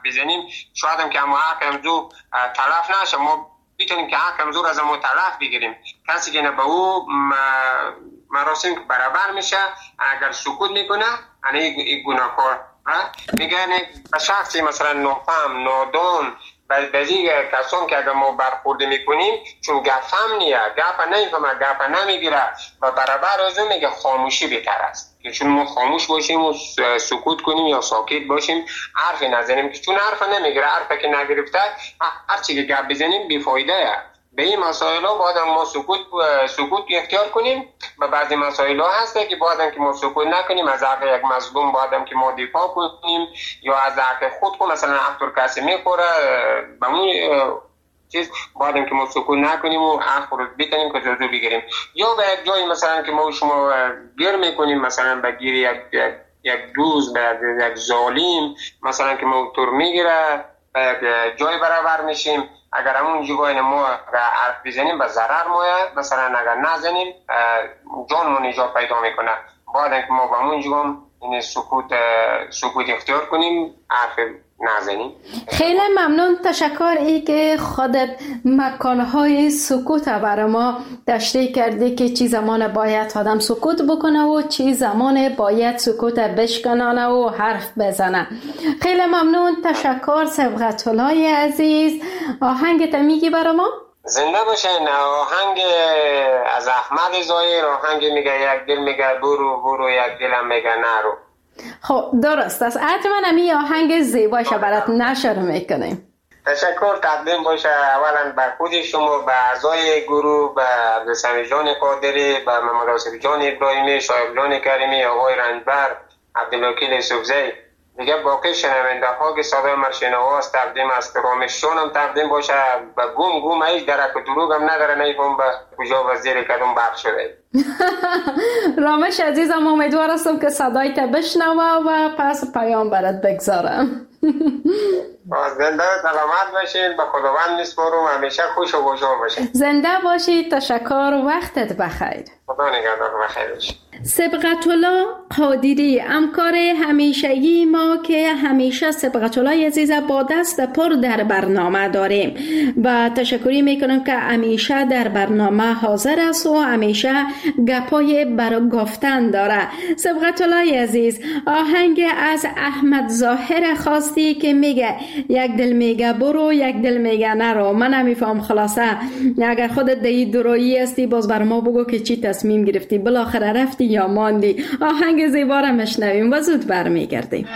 بزنیم شاید هم که اما حق زو تلف نشه، ما بیتونیم که حق زو را از ما تلف بگیریم. کسی که به او مراسم که برابر میشه اگر سکوت میکنه این گناهکار میگن به شخصی مثلا نافهم نادان بعضی کسان که اگر ما برخورده میکنیم چون گفهم نیه گپ نمیفهمه گپ نمیگیره و برابر از اون میگه خاموشی بهتر است که چون ما خاموش باشیم و سکوت کنیم یا ساکت باشیم حرفی نزنیم که چون حرف نمیگیره حرف که نگرفته هر چی که گپ بزنیم بیفایده. به این مسائل ها باید ما سکوت اختیار کنیم. به بعضی مسائل ها هسته که باید که ما سکوت نکنیم، از حق یک مظلوم باید که ما دفاع کنیم یا از حق خود کنیم، مثلا افتر کسی میخوره به اون چیز باید که ما سکوت نکنیم و حق رو بتنیم که جزو بگیریم. یا به یک جایی مثلا که ما شما گیر میکنیم مثلا به گیر یک دوست به یک ظالم مثلا که ما تور میگیره به یک جای برابر میشیم، اگر همون جگاه ما حرف بزنیم به ضرر مایه، مثلا اگر نزنیم جانمون نجات پیدا میکنه. باید که ما به همون جگاه این سکوت اختیار کنیم، حرف نزنیم. خیلی ممنون، تشکر ای که خودت مکانهای سکوت برای ما تشریح کردی که چی زمان باید آدم سکوت بکنه و چی زمان باید سکوت بشکنانه و حرف بزنه. خیلی ممنون، تشکر صبغت الله عزیز. آهنگ میگی برای ما؟ زنده باشین. آهنگ از احمد ظاهر، آهنگ میگه یک دل میگه برو یک دلم میگه نرو. خب درست است، حتما همی آهنگ زیباش برات نشر میکنیم. تشکر تقدیم باشه اولا بر خود شما، به اعضای گروه، به عبدالسمی جان قادری، به محمد آصف جان ابراهیمی، شایب جان کریمی، آقای رنجبر، عبدالوکیل یوسفزی، دیگه باقی شنونده ها که صدای مرشنواز تقدیم است. رامششون هم تقدیم باشه، به گم هیچ درک و دروغ هم نداره، نیفهم به کجا و زیر کدوم برق شده. رامش عزیزم امیدوار هستم که صدایت بشنوه و پس پیام برات بگذارم. زنده سلامت باشید، به خداوند میسپارم، همیشه خوش و خوشحال باشید. زنده باشید، تشکر، وقتت بخیر. خدا نگهدار، بخیر باشید. صبغت الله قادری همکار همیشگی ما که همیشه صبغت الله عزیز با دست پر در برنامه داریم و تشکری میکنم که همیشه در برنامه حاضر است و همیشه گپای برای گفتن داره. صبغت الله عزیز، آهنگ از احمد ظاهر خواستی که میگه یک دل میگه برو یک دل میگه نرو. من نمیفهم خلاصه اگر خودت دی درویی هستی باز بر ما بگو که چی تصمیم گرفتی، بالاخره رفتی یا ماندی. آهنگ زیبا را مشنویم و زود برمیگردیم.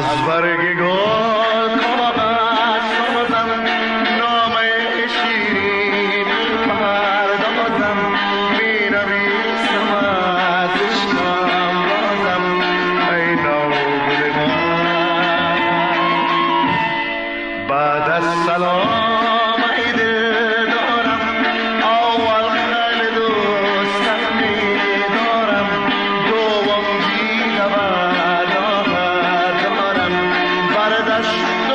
از برگ گل کاغذ سازم نامه شیرین پردازم می‌نویسم از عشقم بازم ای نوگل من بعد از سلام ای دل دارم اول خیلی دوستت می‌دارم دوم بی‌نود دارم بر دست و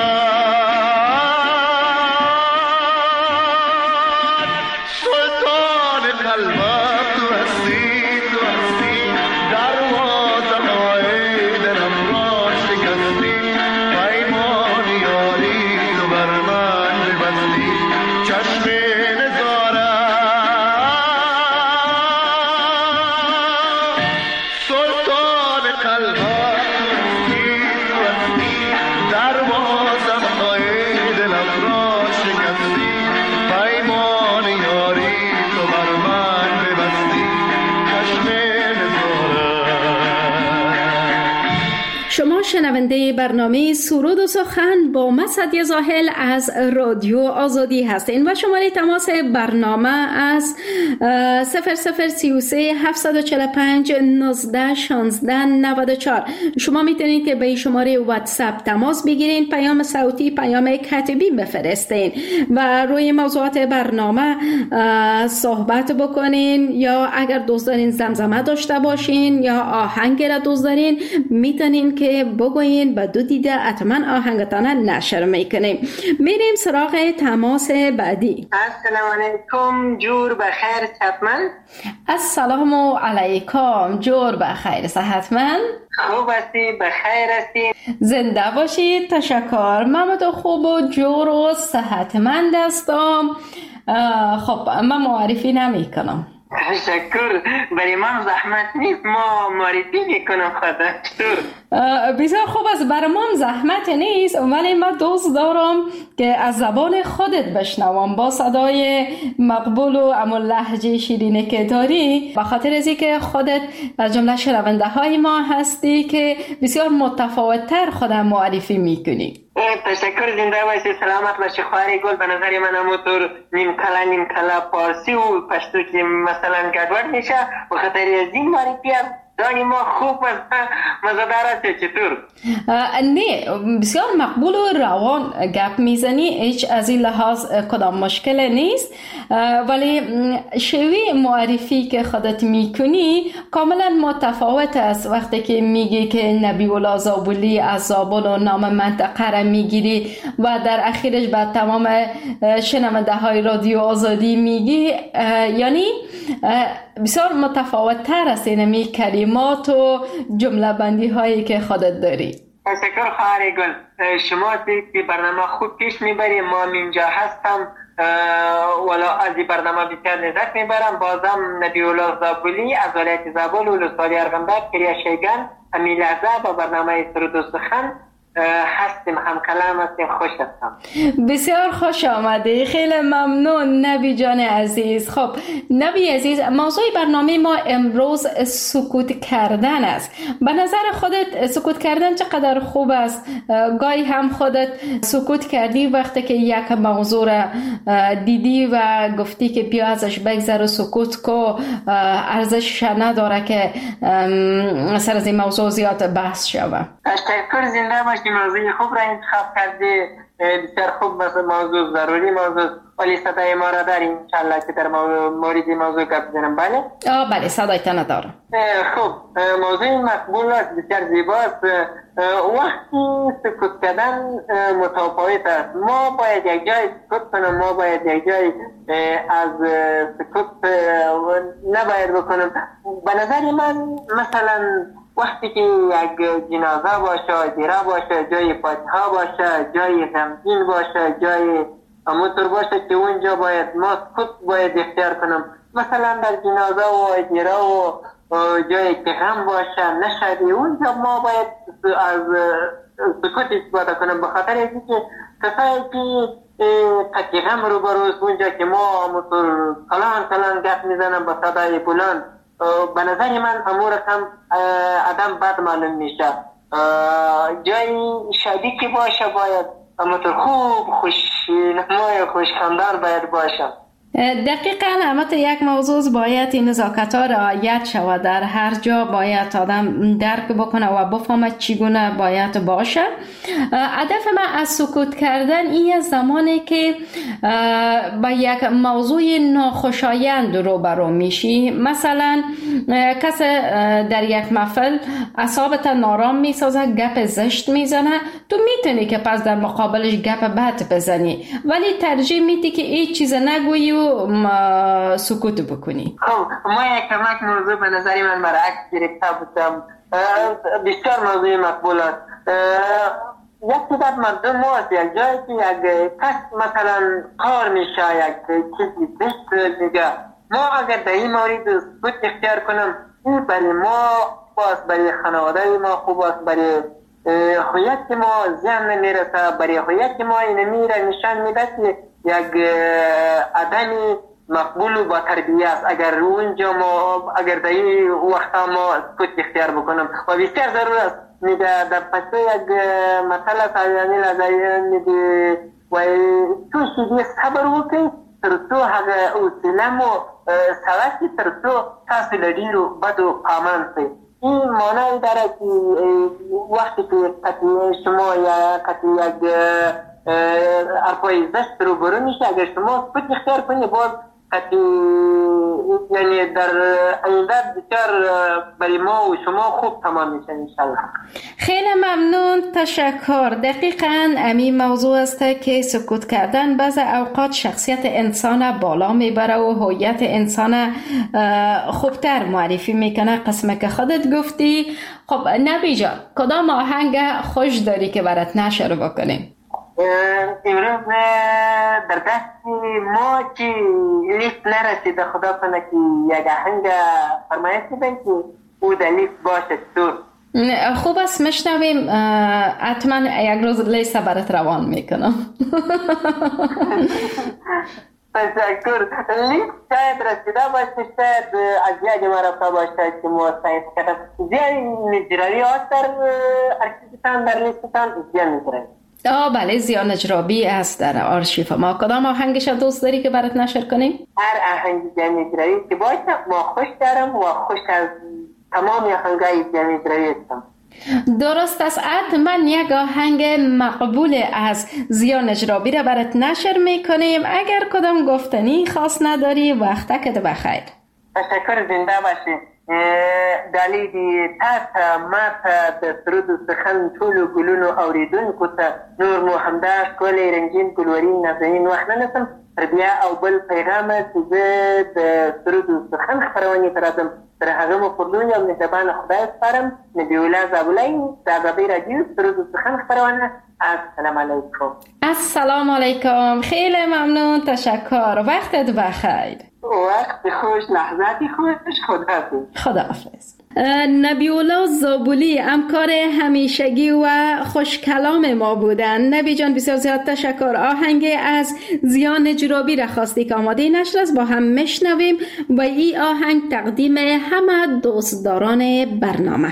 داماد سلطان قلبم تو هستی دروازه‌های دلم را شکستی پیمان یاری تو بر من ببستی چشم نظارم سلطان قلبم تو هستی دروازه‌های دلم را شکستی پیمان یاری تو بر من ببستی چشم نظارم. شما شنونده برنامه سرود و سخن با مسعد زاهل از رادیو آزادی هستین و شماره تماس برنامه از 0033 745 19 16 94. شما میتونید که به شماره واتساپ تماس بگیرین، پیام صوتی، پیام کتبی بفرستین و روی موضوعات برنامه صحبت بکنین، یا اگر دوست دارین زمزمه داشته باشین یا آهنگ را دوست دارین میتونین که بگوین و دو دیده حتما آهنگتان نشر میکنیم. میریم سراغ تماس بعدی. السلام علیکم، جور بخیر صحتمند. السلام علیکم، جور بخیر صحتمند. خوب هستی؟ بخیر هستی؟ زنده باشید. تشکر. محمد خوب و جور و صحتمند هستم. خب من معرفی نمی کنم. تشکر. برای من زحمت نیست، ما معرفی میکنم خدا. بسیار خوب است. برای من زحمت نیست، ولی من دوست دارم که از زبان خودت بشنوم با صدای مقبول و اما لهجه شیرینه که داری، به خاطر از اینکه خودت از جمله شنونده های ما هستی که بسیار متفاوت‌تر خودم معرفی میکنی. تشکر. زنده باشی، سلامت باشی خواهر گل. به نظر من همونطور نیم کلا پارسی و پشتو که مثلا گدوار میشه، به خاطر از این معرفی هم دانی ما خوب مزدار است. چطور؟ نه، بسیار مقبول و روان گپ میزنی، هیچ از این لحاظ کدام مشکل نیست، ولی شوی معرفی که خودت میکنی کاملا متفاوت است. وقتی که میگی که نبی الله زابلی از زابل و نام منطقه را میگیری و در اخیرش بعد تمام شنونده های رادیو آزادی میگی، یعنی بسیار متفاوت تر است اینمی کلمات و جمله بندی هایی که خودت داری. تشکر خواهر گل. شما که برنامه خوب پیش میبری، ما اینجا هستم ولا از این برنامه بسیار لذت میبرم. بازم نبی الله زابلی از ولایت زابل و ولسوالی ارغنداب کریا شیگان امی لحظه با برنامه سرود و سخن هستیم، هم کلام هستیم. خوش هستم. بسیار خوش آمده. خیلی ممنون نبی جان عزیز. خب نبی عزیز، موضوع برنامه ما امروز سکوت کردن است. به نظر خودت سکوت کردن چقدر خوب است؟ گاهی هم خودت سکوت کردی وقتی که یک موضوع را دیدی و گفتی که بیا ازش بگذر و سکوت کو، ارزش نداره که سر از این موضوع زیاد بحث شود. تشکر. زنده باشی. موضوع خوب را انتخاب کردی، بسیار خوب. موضوع ضروری موضوع، ولی صدای ما را داریم انشالله که در مورد موضوع گپ بزنم. بله بله، صدایتان دارم. خوب. موضوع مقبول است، بسیار زیباست. وقتی سکوت کردن متفاوت است. ما باید یک جای سکوت کنم، ما باید یک جای از سکوت نباید بکنم. به نظر من مثلا وقتی که یک جنازه باشه، دیره باشه، جای فاتحه باشه، جای غمگین باشه، جای همونطور باشه که اونجا باید ما سکوت باید اختیار کنم. مثلا در جنازه و دیره و جایی که غم باشه نشدی، اونجا ما باید از سکوت استفاده کنم. به خاطر اینکه کسایی که قطعی غم رو بروست اونجا که ما همونطور کلان گپ میزنم با صدای بلند، به نظر من امور کم آدم بد معلوم میشه. جای شادی که باشه باید همونطور خوب خوشنمای خوشخندان باید باشه. دقیقاً البته یک موضوع باید این نزاکت ها رعایت شود. در هر جا باید آدم درک بکنه و بفهمه چگونه باید باشه. هدف من از سکوت کردن این زمانی که با یک موضوع ناخوشایند روبرو میشی، مثلا کس در یک محفل اعصابت نارام میسازه، گپ زشت میزنه، تو میتونی که پس در مقابلش گپ بد بزنی، ولی ترجیح میدی که هیچ چیز نگویی و سکوت بکنی. خب ما یک کمک موضوع به نظری من برعکس گرفته بودم. بسیار موضوع مقبول است. یک تعداد مردم هست یک جایی که یک کس مثلا کار میشه، یک چیزی بست میگه، ما اگر در این مورد سکوت اختیار کنم، این برای ما باز برای خانواده ما خوب است، برای هویت ما زیان نمیرسه، برای هویت ما اینمیره نشان میده که یک آدمی مقبول و با تربیه است. اگر اونجا ما اگر در این وقتا ما سکوت اختیار بکنم و بسیار ضرور است. میگه در پسته یک مسئله سایانی لازایی میگه و تو شدی صبر وکی تر تو هغه اوسلم و سواسی تر تو تاسو لدی رو بد و پامان سی. این معنی داره که وقتی که کتی شما یا کتی یک ارپای زشت رو برو میشه، اگر شما سکوت اختیار کنی باز یعنی در آینده بسیار برای ما و شما خوب تمام میشه انشالله. خیلی ممنون، تشکر. دقیقاً همین موضوع است که سکوت کردن بعض اوقات شخصیت انسان بالا میبره و هویت انسان خوبتر معرفی میکنه. قسمه که خودت گفتی. خب نبی جان، کدام آهنگ خوش داری که برات نشر بکنیم؟ امروز در دست ما که لیست نرسیده، خدا کنه که یک آهنگ فرمایش بدن که او در لیست باشه. تو خوب است، میشنویم. حتما یک روز لیست برات روان میکنم. تشکر. لیست شاید رسیده باشه، شاید از یاد ما رفته باشه که ما سعی کردم. زیاد نجرایی هست در ارشیفتان، در لیستان زیاد نجرایی. بله، زیا نجرابی است در آرشیف ما. کدام آهنگش دوست داری که برات نشر کنیم؟ هر آهنگ جمیدرایی که باشه ما خوش دارم و خوش از تمام آهنگای جمیدرایی هستم. درست است. حتما یک آهنگ مقبول از زیا نجرابی را برات نشر میکنیم. اگر کدام گفتنی خاص نداری وقتکت بخیر. تشکر، زنده باشی. دلیدی تا ماتا د سرود و سخن ټولو ګلونو اوریدونکو ته نور مو همدا ښکلی رنګین ګلورین نازنین وخت نه نسم تر بیا او بل پیغامه چې زه د سرود و سخن خپرونې ته راځم. تر هغه مو پر لوی او مهربانه خدای سپارم. نبی الله زابلای د ازادۍ رادیو سرود و سخن خپرونه. السلام علیکم. السلام علیکم. خیلی ممنون، تشکر. وقتت بخیر. وقت خوش، لحظاتی خوش. خداحافظ. نبی الله زابلی همکار همیشگی و خوش کلام ما بودن. نبی جان بسیار زیاد تشکر. آهنگ از زیا نجرابی را خواستی که آماده نشر است، با هم میشنویم و این آهنگ تقدیم همه دوستداران برنامه.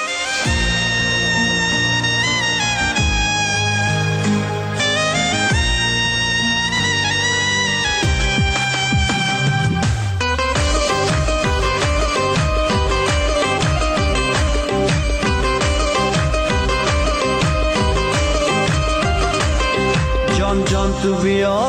جان تو بیا،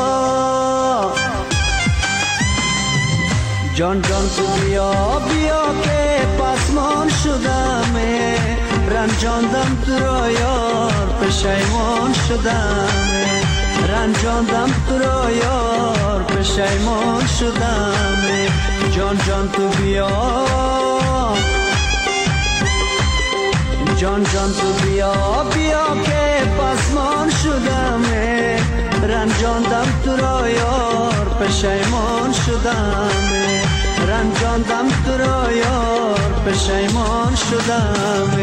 جان تو بیا بیا که پسمان شدم، رنجاندم تو را یار پشیمان شدم، رنجاندم تو را یار پشیمان شدم. جان تو بیا، جان تو بیا بیا که پسمان شدم، رنجاندم تو را یار پشیمان شدم، رنجاندم تو را یار پشیمان شدم.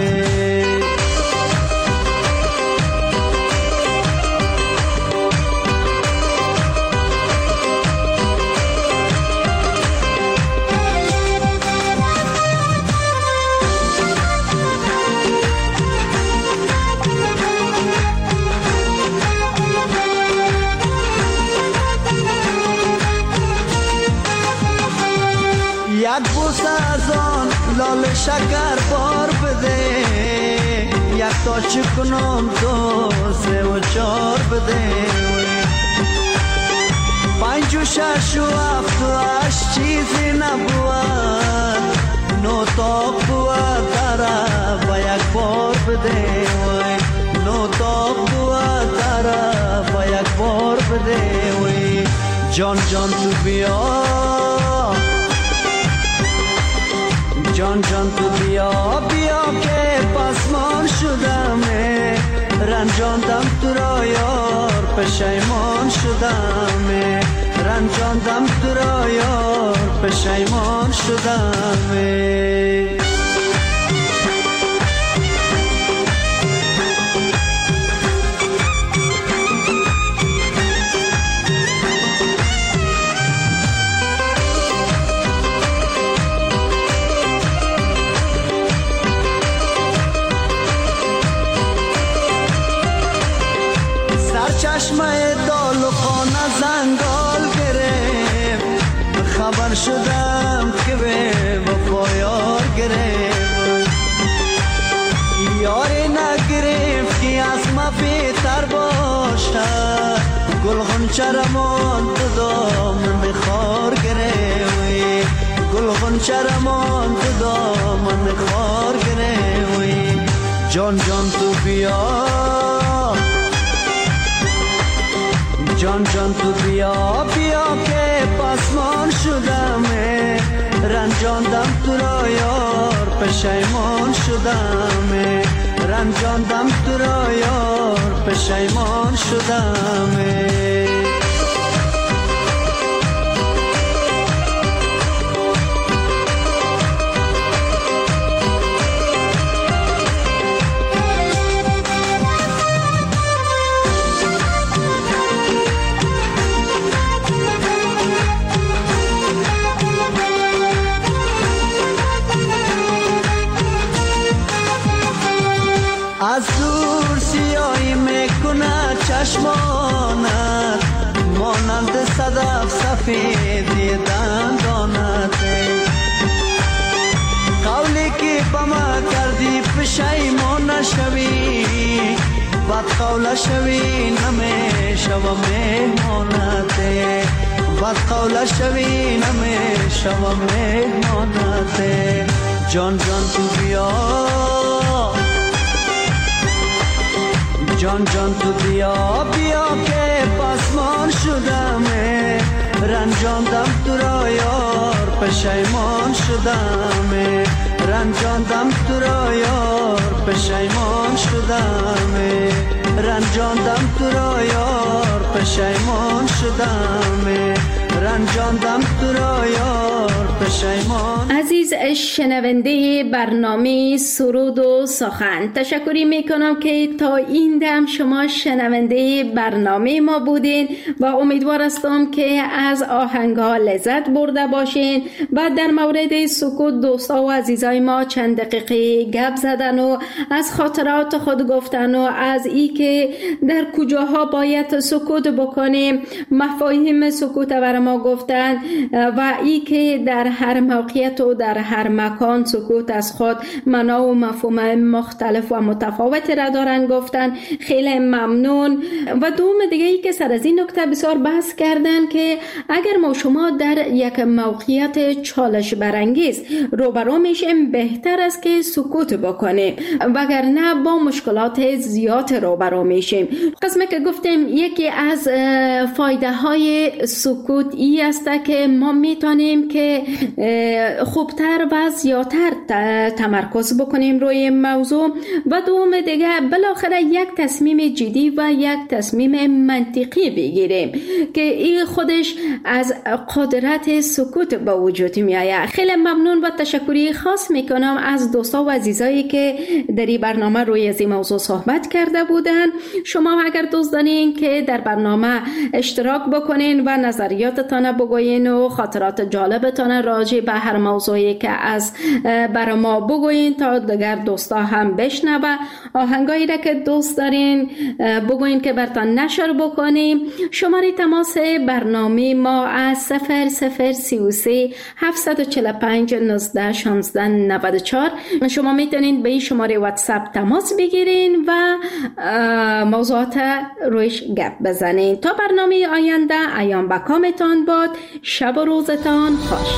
شکر بار بده، یک تا چی کنم 2 3 و 4 بده، 5 و 6 و 7 و 8 چیزی نبود، 9 تا بود داره با یک بار بده، 9 تا بود داره با یک بار بده. جان جان تو بیا، جان جان تو بیا بیا که پسمان شدمه، رنجاندم تو را یار پشیمان شدمه، رنجاندم تو را یار پشیمان شدمه. چشمه دال و خانه زنگال گرفت، خبر شدم که به وفا یار گرفت، یاری نگرفت که از ما بهتر باشد، گل غنچه رمان تو دامن خار گرفت، گل غنچه رمان تو دامن خار گرفت. جان جان تو بیا، جان جان تو بیا بیا که پسمان شدمه، رنجاندم تو را یار پشیمان شدمه، رنجاندم تو را یار پشیمان شدمه. از دور سیاهی میکنه چشمانت، مانند صدف سفیدی دندانت، قولی که با ما کردی پشیمان نشوی، بد قول شوی نمیشوم مهمانت، بد قول شوی نمیشوم مهمانت. جان جان تو بیا، جان جان تو بیا بیا که پسمان شدمه، رنجاندم تو را یار پشیمان شدمه، رنجاندم تو را یار پشیمان شدمه، رنجاندم تو را یار پشیمان شدمه، رنجاندم تو را یار پشیمان. عزیز شنونده برنامه سرود و سخن، تشکری میکنم که تا این دم شما شنونده برنامه ما بودین و امیدوار هستم که از آهنگها لذت برده باشین و در مورد سکوت دوستا و عزیزای ما چند دقیقه گپ زدن و از خاطرات خود گفتن و از ای که در کجاها باید سکوت بکنیم، مفاهیم سکوت بر ما گفتن و ای که در هر موقعیت و در هر مکان سکوت از خود معنا و مفهوم مختلف و متفاوت را دارن گفتن. خیلی ممنون. و دوم دیگه ای که سر از این نکته بسیار بحث کردن که اگر ما شما در یک موقعیت چالش برانگیز روبرو میشیم بهتر است که سکوت بکنیم وگرنه با مشکلات زیاد روبرو میشیم. قسمه که گفتیم یکی از فایده های سکوت ای است که ما میتونیم که خوبتر و زیادتر تمرکز بکنیم روی موضوع و دوم دیگه بالاخره یک تصمیم جدی و یک تصمیم منطقی بگیریم که این خودش از قدرت سکوت به وجود می آید. خیلی ممنون و تشکری خاص میکنم از دوستا و عزیزایی که در این برنامه روی از این موضوع صحبت کرده بودن. شما اگر دوست دارین که در برنامه اشتراک بکنین و نظریاتتان برایتان بگوین و خاطرات جالبتان راجع به هر موضوعی که از برای ما بگوین تا دیگر دوستا هم بشنوه. آهنگایی را که دوست دارین بگوین که برتان نشر بکنیم. شماره تماس برنامه ما از 0033 745 19 16 94. شما میتونین به این شماره واتساپ تماس بگیرین و موضوعات رویش گپ بزنین. تا برنامه آینده ایام به کامتان باد. شب و روزتان خوش.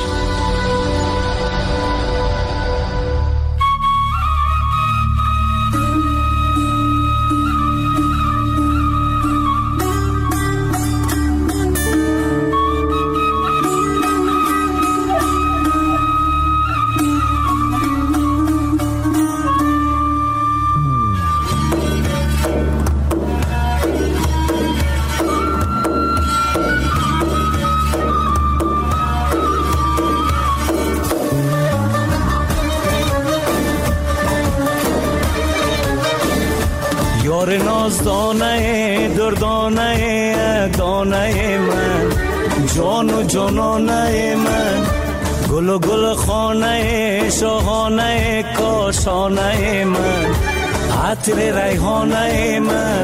یار نازدانه دردانه دانه من، جان و جانانه من، گل و گل خانه شاهانه کاشانه من، عطر ریحانه من.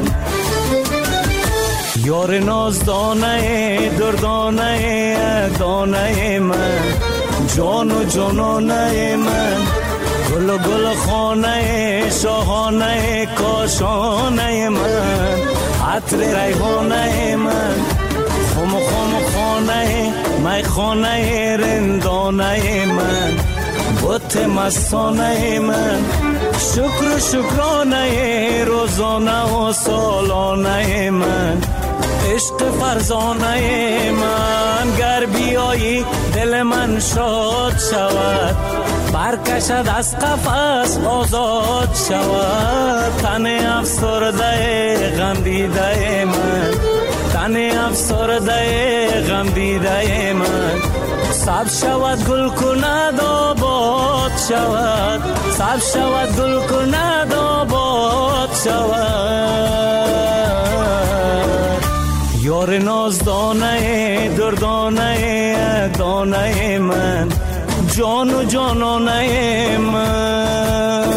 یار نازدانه دردانه دانه من، جان و جانانه من، گل و گل خانه شاهانه کاشانه من، عطر ریحانه من، خم خم خانه می خانه رندانه من، بت مستانه من، شکر و شکرانه روزانه و سالانه من، عشق فرزانه من. گر بیایی دل من شاد شود، برکشد از قفس آزاد شود. تن افسرده غم دیده من، تن افسرده غم دیده من، سبز شود گل کند آباد شود، سبز شود گل کند آباد شود. یار نازدانه دردانه دانه من، جان و جانانه من.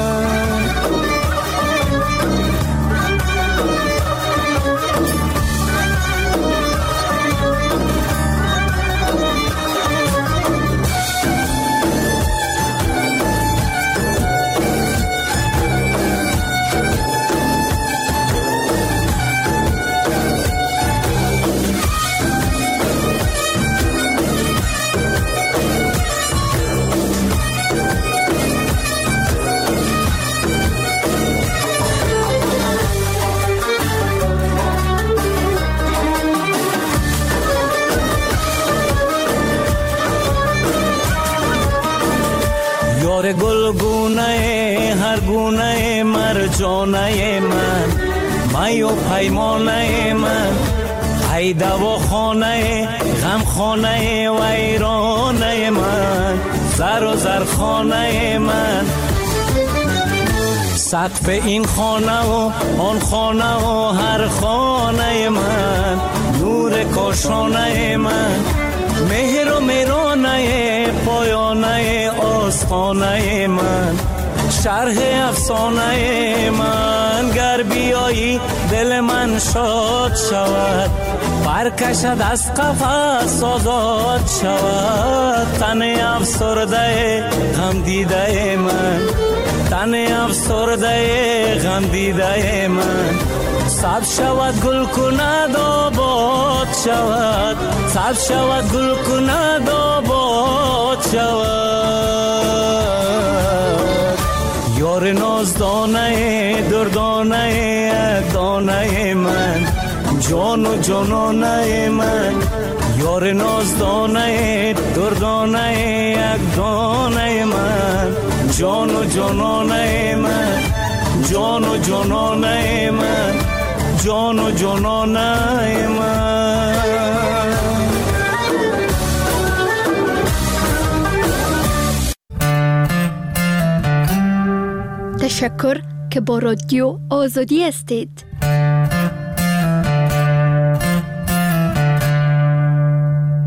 گلگونه هر گونه مرجانه من، می و پیمانه من، ای دواخانه غم خانه و ایرانه من، زر و زرخانه من، سقف این خانه و آن خانه و هر خانه من، نور کاشانه من، مهر و مهرانه پایانه آستانه من، شرح افسانه من. گر بیایی دل من شاد شود، برکشد از قفس آزاد شود. تن افسرده غم دیده من، تن افسرده غم دیده من، سبز شود گل کند آباد شود، سبز شود گل کند آباد شود. یار نازدانه دردانه دانه من، جان و جانانه من، یار نازدانه دردانه یک دانه من، جان و جانانه من، جان و جانانه من، جان و جانانه من. تشکر که با رادیو آزادی هستید.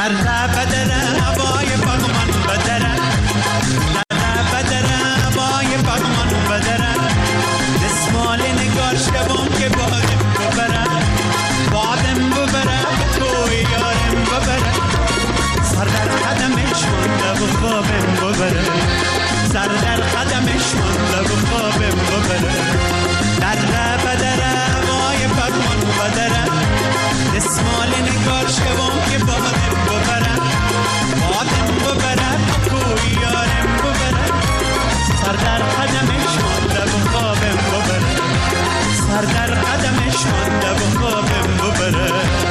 در بدره هوای بغمان بدره در بدره هوای بغمان بدره دسمال نگار شبم که بادم ببره بادم ببره توی یارم ببره سر در قدمش مانده و خوابم ببره سر در قدمش مانده و خوابم ببره در بدره هوای بغمان بدره دسمال نگار شبم که بادم ببره بادم ببره توی یارم ببره سر در قدمش مانده و خوابم ببره سر در قدمش مانده و خوابم ببره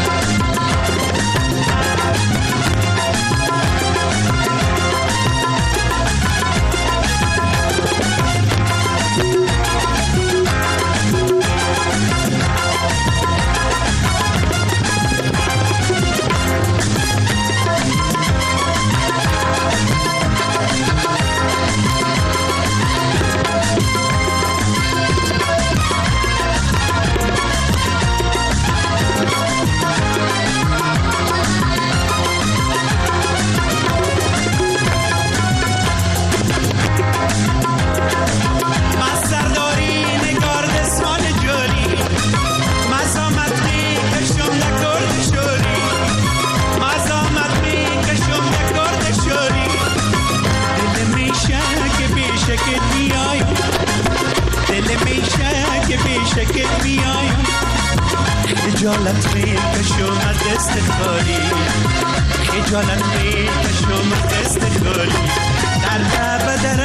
خجالت میکشم از دست کاری خجالت میکشم از دست کاری در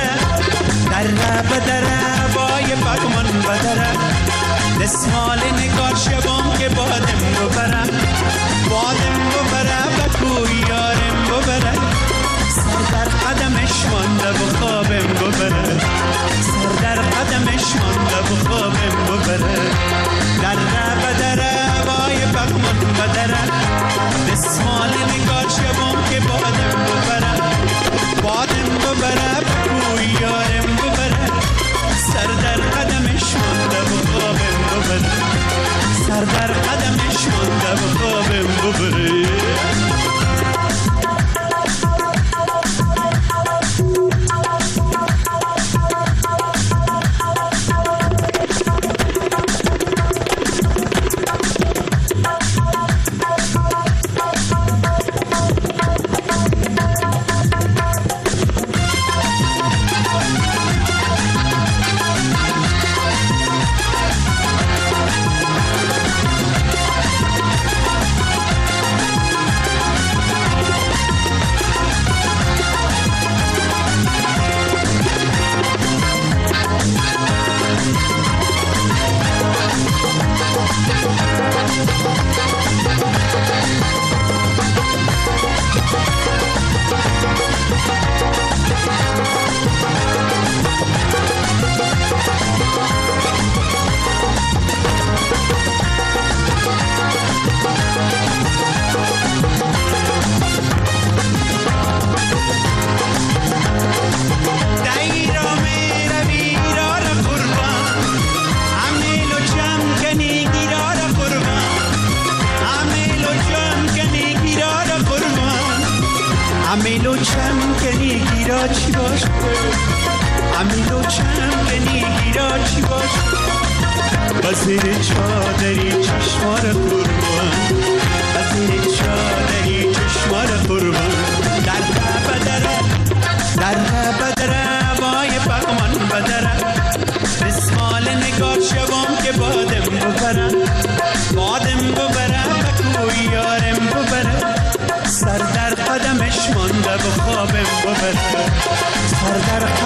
بدره وای بغمان بدره دسمال نگار شبم که بادم ببره بادم ببره و توی یارم ببره سر در قدمش مانده و خوابم ببره سر در قدمش مانده و خوابم ببره در بدره وای بغمان بدره دسمال نگار شبم که بادم ببره بادم ببره توی یارم ببره سر در قدمش مانده و خوابم ببره سر در قدمش مانده و خوابم ببره امیلو چمکنی گیرا چی باش امیلو چمکنی گیرا چی باش بزیر چادری چشمار قربان بزیر چادری چشمار قربان در بدره وای بغمان بدره رسمال نگار شبم که بادم ببره بادم ببره بکوی یارم ببره سر در قدمش مانده و خوابم ببره سر در